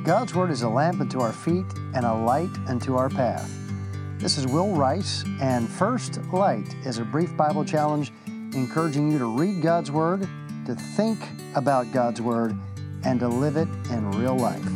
God's Word is a lamp unto our feet and a light unto our path. This is Will Rice, and First Light is a brief Bible challenge encouraging you to read God's Word, to think about God's Word, and to live it in real life.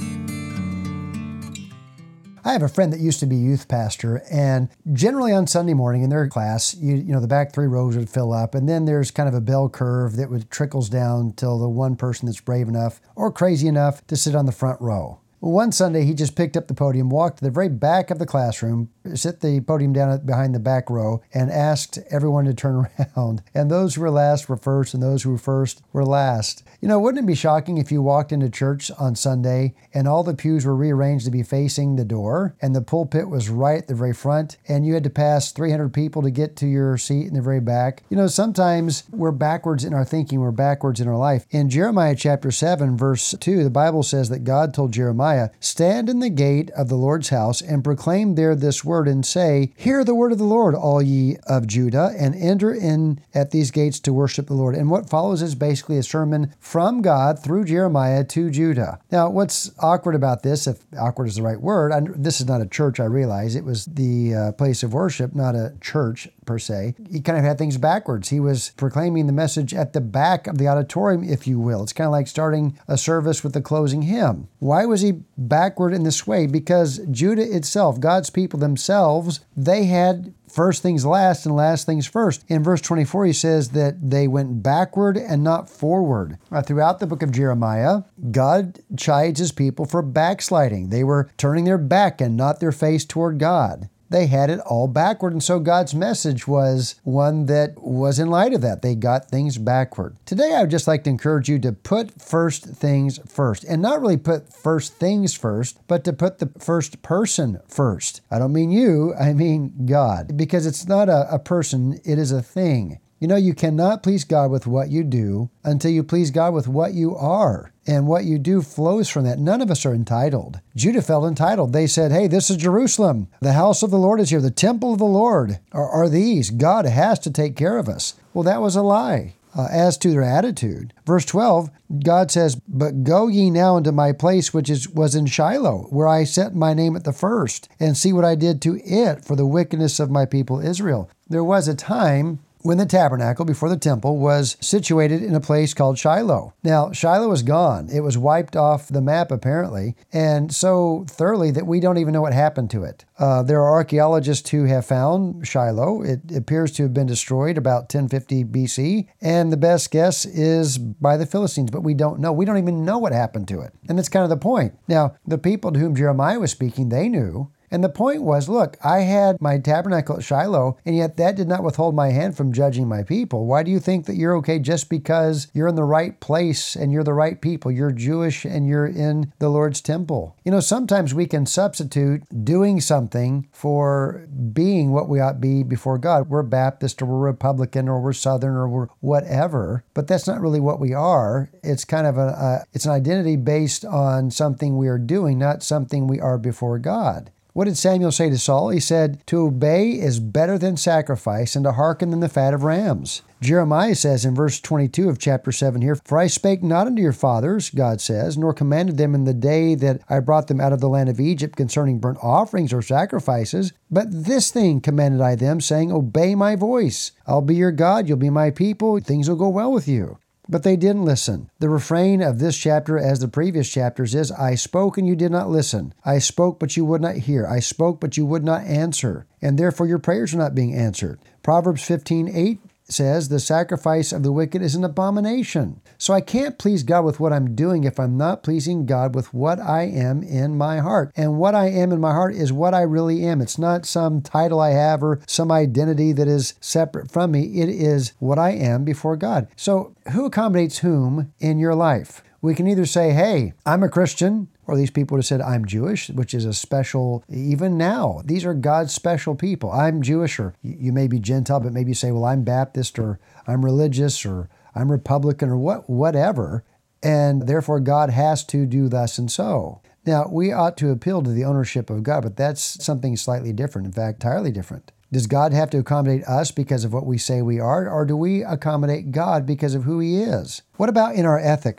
I have a friend that used to be youth pastor, and generally on Sunday morning in their class, you know, the back 3 rows would fill up, and then there's kind of a bell curve that would trickles down till the one person that's brave enough or crazy enough to sit on the front row. Well, one Sunday, he just picked up the podium, walked to the very back of the classroom, set the podium down behind the back row, and asked everyone to turn around. And those who were last were first, and those who were first were last. You know, wouldn't it be shocking if you walked into church on Sunday and all the pews were rearranged to be facing the door, and the pulpit was right at the very front, and you had to pass 300 people to get to your seat in the very back? You know, sometimes we're backwards in our thinking, we're backwards in our life. In Jeremiah chapter 7, verse 2, the Bible says that God told Jeremiah, "Stand in the gate of the Lord's house and proclaim there this word and say, Hear the word of the Lord, all ye of Judah, and enter in at these gates to worship the Lord." And what follows is basically a sermon from God through Jeremiah to Judah. Now, what's awkward about this, if awkward is the right word, this is not a church, I realize. It was the place of worship, not a church per se. He kind of had things backwards. He was proclaiming the message at the back of the auditorium, if you will. It's kind of like starting a service with the closing hymn. Why was he backward in this way? Because Judah itself, God's people themselves, they had first things last and last things first. In verse 24, he says that they went backward and not forward. Throughout the book of Jeremiah, God chides his people for backsliding. They were turning their back and not their face toward God. They had it all backward, and so God's message was one that was in light of that. They got things backward. Today, I would just like to encourage you to put first things first, and not really put first things first, but to put the first person first. I don't mean you, I mean God, because it's not a person, it is a thing. You know, you cannot please God with what you do until you please God with what you are. And what you do flows from that. None of us are entitled. Judah felt entitled. They said, hey, this is Jerusalem. The house of the Lord is here. The temple of the Lord are these. God has to take care of us. Well, that was a lie. As to their attitude. Verse 12, God says, "But go ye now into my place which was in Shiloh, where I set my name at the first, and see what I did to it for the wickedness of my people Israel." There was a time when the tabernacle before the temple was situated in a place called Shiloh. Now, Shiloh is gone. It was wiped off the map, apparently, and so thoroughly that we don't even know what happened to it. There are archaeologists who have found Shiloh. It appears to have been destroyed about 1050 BC, and the best guess is by the Philistines, but we don't know. We don't even know what happened to it, and that's kind of the point. Now, the people to whom Jeremiah was speaking, they knew. And the point was, look, I had my tabernacle at Shiloh, and yet that did not withhold my hand from judging my people. Why do you think that you're okay just because you're in the right place and you're the right people? You're Jewish and you're in the Lord's temple. You know, sometimes we can substitute doing something for being what we ought to be before God. We're Baptist or we're Republican or we're Southern or we're whatever, but that's not really what we are. It's kind of it's an identity based on something we are doing, not something we are before God. What did Samuel say to Saul? He said, "To obey is better than sacrifice, and to hearken than the fat of rams." Jeremiah says in verse 22 of chapter 7 here, "For I spake not unto your fathers," God says, "nor commanded them in the day that I brought them out of the land of Egypt concerning burnt offerings or sacrifices, but this thing commanded I them, saying, Obey my voice. I'll be your God, you'll be my people, things will go well with you." But they didn't listen. The refrain of this chapter, as the previous chapters, is, "I spoke and you did not listen. I spoke but you would not hear. I spoke but you would not answer. And therefore your prayers are not being answered." Proverbs 15:8 says, "The sacrifice of the wicked is an abomination." So I can't please God with what I'm doing if I'm not pleasing God with what I am in my heart. And what I am in my heart is what I really am. It's not some title I have or some identity that is separate from me. It is what I am before God. So who accommodates whom in your life? We can either say, hey, I'm a Christian, or these people would have said, I'm Jewish, which is a special, even now, these are God's special people. I'm Jewish, or you may be Gentile, but maybe you say, well, I'm Baptist, or I'm religious, or I'm Republican, or whatever, and therefore God has to do thus and so. Now, we ought to appeal to the ownership of God, but that's something slightly different, in fact, entirely different. Does God have to accommodate us because of what we say we are, or do we accommodate God because of who He is? What about in our ethics?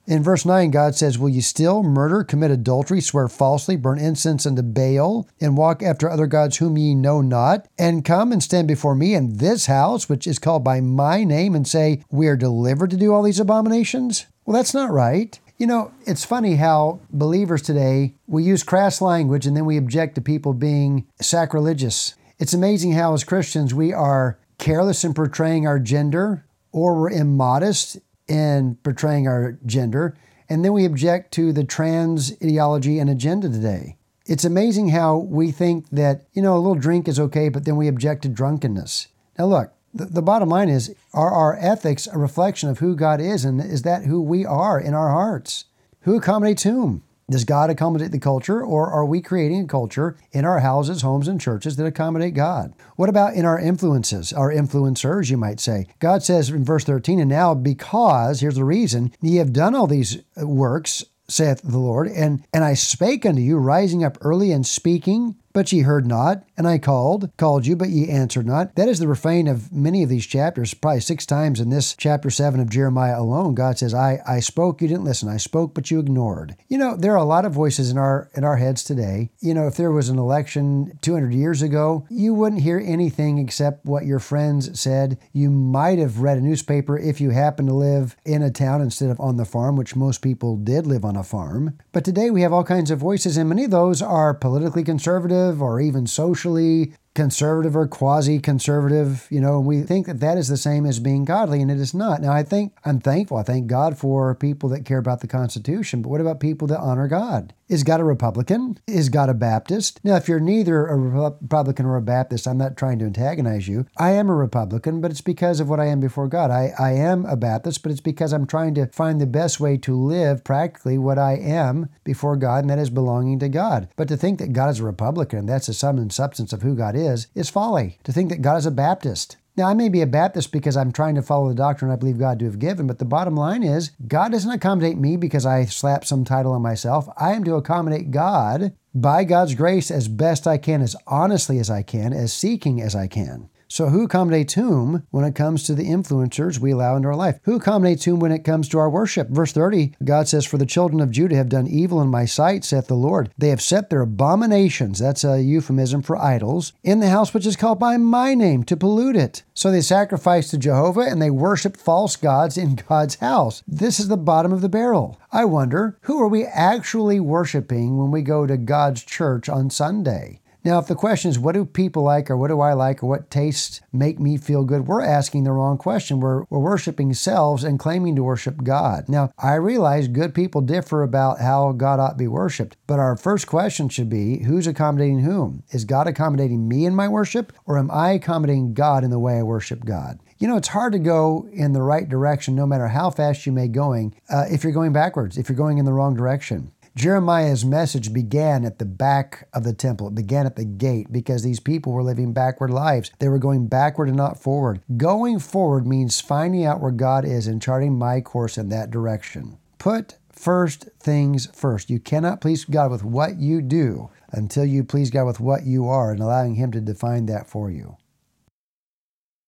In verse 9, God says, will you still murder, commit adultery, swear falsely, burn incense unto Baal, and walk after other gods whom ye know not, and come and stand before me in this house, which is called by my name, and say, we are delivered to do all these abominations? Well, that's not right. You know, it's funny how believers today, we use crass language and then we object to people being sacrilegious. It's amazing how as Christians we are careless in portraying our gender, or we're immodest in portraying our gender, and then we object to the trans ideology and agenda today. It's amazing how we think that, a little drink is okay, but then we object to drunkenness. Now look, the bottom line is, are our ethics a reflection of who God is, and is that who we are in our hearts? Who accommodates whom? Does God accommodate the culture, or are we creating a culture in our houses, homes, and churches that accommodate God? What about in our influences, our influencers, you might say? God says in verse 13, and now because, here's the reason, ye have done all these works, saith the Lord, and I spake unto you, rising up early and speaking, but ye heard not, and I called you, but ye answered not. That is the refrain of many of these chapters, probably 6 times in this chapter 7 of Jeremiah alone. God says, I spoke, you didn't listen. I spoke, but you ignored. There are a lot of voices in our heads today. If there was an election 200 years ago, you wouldn't hear anything except what your friends said. You might have read a newspaper if you happen to live in a town instead of on the farm, which most people did live on a farm. But today we have all kinds of voices, and many of those are politically conservative, or even socially conservative or quasi-conservative, and we think that that is the same as being godly, and it is not. Now, I'm thankful. I thank God for people that care about the Constitution, but what about people that honor God? Is God a Republican? Is God a Baptist? Now, if you're neither a Republican or a Baptist, I'm not trying to antagonize you. I am a Republican, but it's because of what I am before God. I am a Baptist, but it's because I'm trying to find the best way to live practically what I am before God, and that is belonging to God. But to think that God is a Republican, that's the sum and substance of who God is folly. To think that God is a Baptist. Now, I may be a Baptist because I'm trying to follow the doctrine I believe God to have given, but the bottom line is, God doesn't accommodate me because I slap some title on myself. I am to accommodate God by God's grace as best I can, as honestly as I can, as seeking as I can. So who accommodates whom when it comes to the influencers we allow into our life? Who accommodates whom when it comes to our worship? Verse 30, God says, for the children of Judah have done evil in my sight, saith the Lord. They have set their abominations, that's a euphemism for idols, in the house which is called by my name, to pollute it. So they sacrifice to Jehovah and they worship false gods in God's house. This is the bottom of the barrel. I wonder, who are we actually worshiping when we go to God's church on Sunday? Now, if the question is, what do people like, or what do I like, or what tastes make me feel good, we're asking the wrong question. We're worshiping selves and claiming to worship God. Now, I realize good people differ about how God ought to be worshiped, but our first question should be, who's accommodating whom? Is God accommodating me in my worship, or am I accommodating God in the way I worship God? It's hard to go in the right direction no matter how fast you may going if you're going backwards, if you're going in the wrong direction. Jeremiah's message began at the back of the temple. It began at the gate because these people were living backward lives. They were going backward and not forward. Going forward means finding out where God is and charting my course in that direction. Put first things first. You cannot please God with what you do until you please God with what you are and allowing Him to define that for you.